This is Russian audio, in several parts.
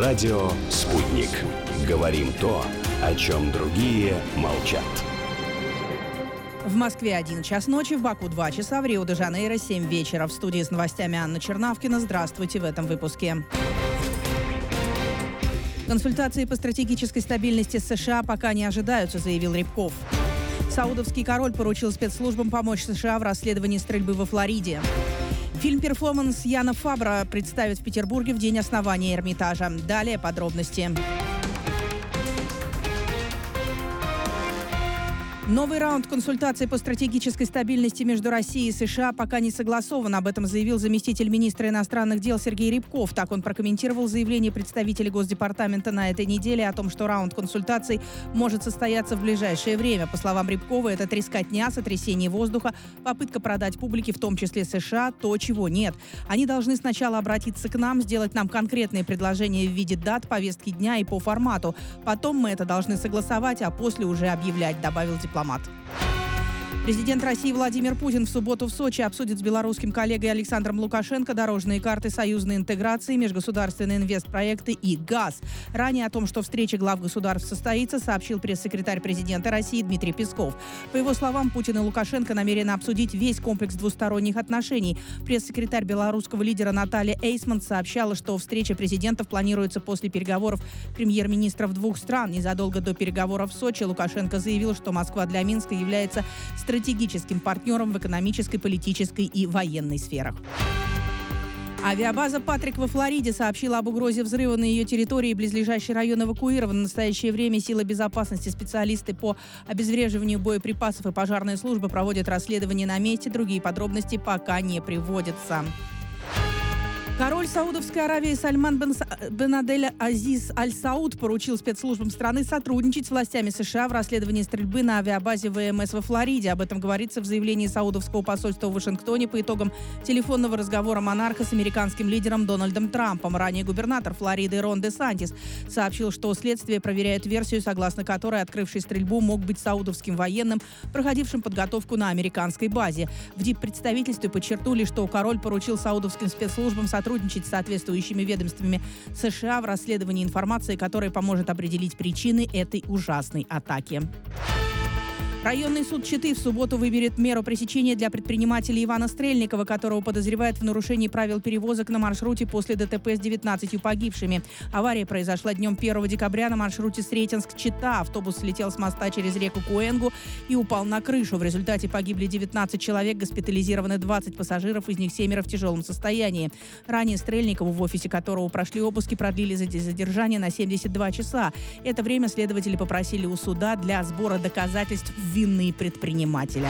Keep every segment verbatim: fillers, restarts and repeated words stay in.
Радио «Спутник». Говорим то, о чем другие молчат. В Москве один час ночи, в Баку два часа, в Рио-де-Жанейро семь вечера. В студии с новостями Анна Чернавкина. Здравствуйте в этом выпуске. Консультации по стратегической стабильности США пока не ожидаются, заявил Рябков. Саудовский король поручил спецслужбам помочь США в расследовании стрельбы во Флориде. Фильм-перформанс Яна Фабра представят в Петербурге в день основания Эрмитажа. Далее подробности. Новый раунд консультаций по стратегической стабильности между Россией и США пока не согласован. Об этом заявил заместитель министра иностранных дел Сергей Рябков. Так он прокомментировал заявление представителей Госдепартамента на этой неделе о том, что раунд консультаций может состояться в ближайшее время. По словам Рябкова, это трескотня, сотрясение воздуха, попытка продать публике, в том числе США, то, чего нет. Они должны сначала обратиться к нам, сделать нам конкретные предложения в виде дат, повестки дня и по формату. Потом мы это должны согласовать, а после уже объявлять, добавил дипломат. Президент России Владимир Путин в субботу в Сочи обсудит с белорусским коллегой Александром Лукашенко дорожные карты союзной интеграции, межгосударственные инвестпроекты и газ. Ранее о том, что встреча глав государств состоится, сообщил пресс-секретарь президента России Дмитрий Песков. По его словам, Путин и Лукашенко намерены обсудить весь комплекс двусторонних отношений. Пресс-секретарь белорусского лидера Наталья Эйсман сообщала, что встреча президентов планируется после переговоров премьер-министров двух стран. Незадолго до переговоров в Сочи Лукашенко заявил, что Москва для Минска является стратегическим партнером в экономической, политической и военной сферах. Авиабаза «Патрик» во Флориде сообщила об угрозе взрыва на ее территории. Близлежащий район эвакуирован. В настоящее время силы безопасности, специалисты по обезвреживанию боеприпасов и пожарная служба проводят расследование на месте. Другие подробности пока не приводятся. Король Саудовской Аравии Сальман бен, бен Абдель Азиз Аль Сауд поручил спецслужбам страны сотрудничать с властями США в расследовании стрельбы на авиабазе ВМС во Флориде. Об этом говорится в заявлении саудовского посольства в Вашингтоне по итогам телефонного разговора монарха с американским лидером Дональдом Трампом. Ранее губернатор Флориды Рон Де Сантис сообщил, что следствие проверяет версию, согласно которой открывший стрельбу мог быть саудовским военным, проходившим подготовку на американской базе. В диппредставительстве подчеркнули, что король поручил саудовским спецслужбам сотрудничать сотрудничать с соответствующими ведомствами США в расследовании информации, которая поможет определить причины этой ужасной атаки. Районный суд Читы в субботу выберет меру пресечения для предпринимателя Ивана Стрельникова, которого подозревают в нарушении правил перевозок на маршруте после ДТП с девятнадцатью погибшими. Авария произошла днем первого декабря на маршруте Сретенск-Чита. Автобус слетел с моста через реку Куэнгу и упал на крышу. В результате погибли девятнадцать человек, госпитализированы двадцать пассажиров, из них семеро в тяжелом состоянии. Ранее Стрельникову, в офисе которого прошли обыски, продлили задержание на семьдесят два часа. Это время следователи попросили у суда для сбора доказательств вины предпринимателя.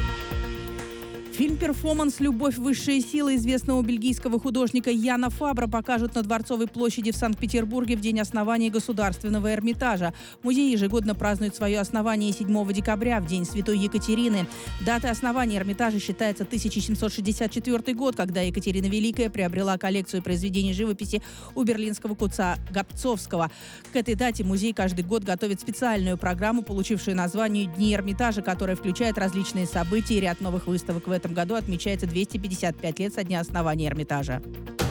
Фильм-перформанс «Любовь. Высшая сила» известного бельгийского художника Яна Фабра покажут на Дворцовой площади в Санкт-Петербурге в день основания Государственного Эрмитажа. Музей ежегодно празднует свое основание седьмого декабря, в день Святой Екатерины. Датой основания Эрмитажа считается тысяча семьсот шестьдесят четвёртый год, когда Екатерина Великая приобрела коллекцию произведений живописи у берлинского купца Гапцовского. К этой дате музей каждый год готовит специальную программу, получившую название «Дни Эрмитажа», которая включает различные события и ряд новых выставок. В этом году отмечается двести пятьдесят пять лет со дня основания Эрмитажа.